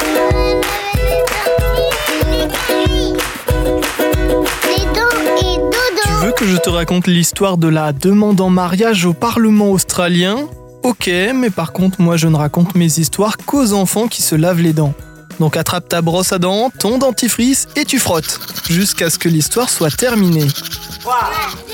Tu veux que je te raconte l'histoire de la demande en mariage au Parlement australien ? Ok, mais par contre, moi je ne raconte mes histoires qu'aux enfants qui se lavent les dents. Donc attrape ta brosse à dents, ton dentifrice et tu frottes, jusqu'à ce que l'histoire soit terminée. 3, 2,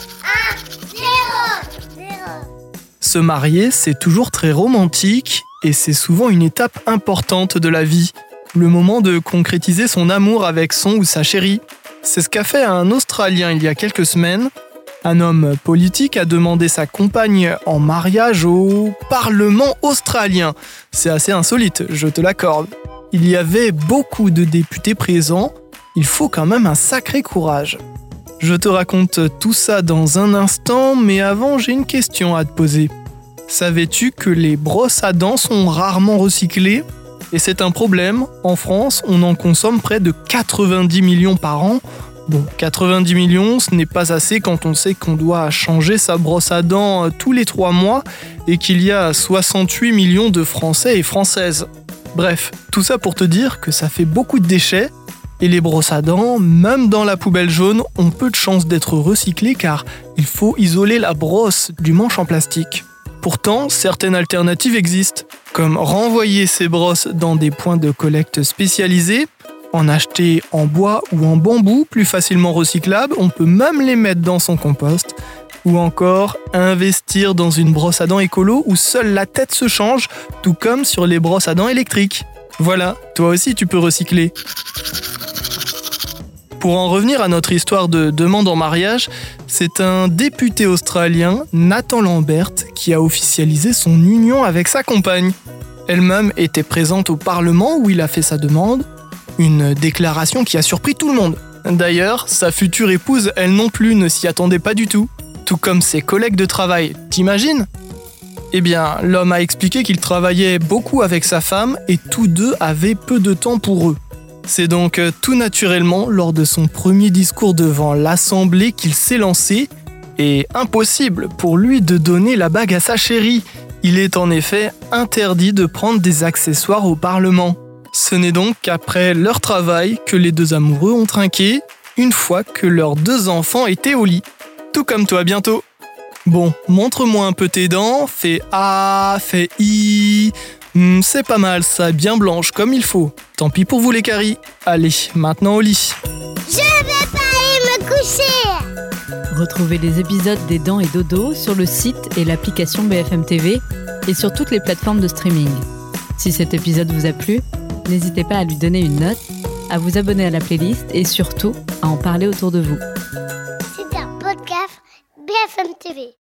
1, 0. Se marier, c'est toujours très romantique et c'est souvent une étape importante de la vie. Le moment de concrétiser son amour avec son ou sa chérie. C'est ce qu'a fait un Australien il y a quelques semaines. Un homme politique a demandé sa compagne en mariage au Parlement australien. C'est assez insolite, je te l'accorde. Il y avait beaucoup de députés présents. Il faut quand même un sacré courage. Je te raconte tout ça dans un instant, mais avant, j'ai une question à te poser. Savais-tu que les brosses à dents sont rarement recyclées ? Et c'est un problème. En France, on en consomme près de 90 millions par an. Bon, 90 millions, ce n'est pas assez quand on sait qu'on doit changer sa brosse à dents tous les 3 mois et qu'il y a 68 millions de Français et Françaises. Bref, tout ça pour te dire que ça fait beaucoup de déchets et les brosses à dents, même dans la poubelle jaune, ont peu de chances d'être recyclées car il faut isoler la brosse du manche en plastique. Pourtant, certaines alternatives existent, comme renvoyer ces brosses dans des points de collecte spécialisés, en acheter en bois ou en bambou plus facilement recyclables, on peut même les mettre dans son compost, ou encore investir dans une brosse à dents écolo où seule la tête se change, tout comme sur les brosses à dents électriques. Voilà, toi aussi tu peux recycler. Pour en revenir à notre histoire de demande en mariage, c'est un député australien, Nathan Lambert, qui a officialisé son union avec sa compagne. Elle-même était présente au Parlement où il a fait sa demande. Une déclaration qui a surpris tout le monde. D'ailleurs, sa future épouse, elle non plus, ne s'y attendait pas du tout. Tout comme ses collègues de travail, t'imagines ? Eh bien, l'homme a expliqué qu'il travaillait beaucoup avec sa femme et tous deux avaient peu de temps pour eux. C'est donc tout naturellement lors de son premier discours devant l'Assemblée qu'il s'est lancé. Et impossible pour lui de donner la bague à sa chérie. Il est en effet interdit de prendre des accessoires au Parlement. Ce n'est donc qu'après leur travail que les deux amoureux ont trinqué, une fois que leurs 2 enfants étaient au lit. Tout comme toi bientôt. Bon, montre-moi un peu tes dents, fais A, fais I... c'est pas mal ça, bien blanche comme il faut. Tant pis pour vous les caries. Allez, maintenant au lit. Je vais pas aller me coucher. Retrouvez les épisodes des Dents et Dodo sur le site et l'application BFM TV et sur toutes les plateformes de streaming. Si cet épisode vous a plu, n'hésitez pas à lui donner une note, à vous abonner à la playlist et surtout à en parler autour de vous. C'est un podcast BFM TV.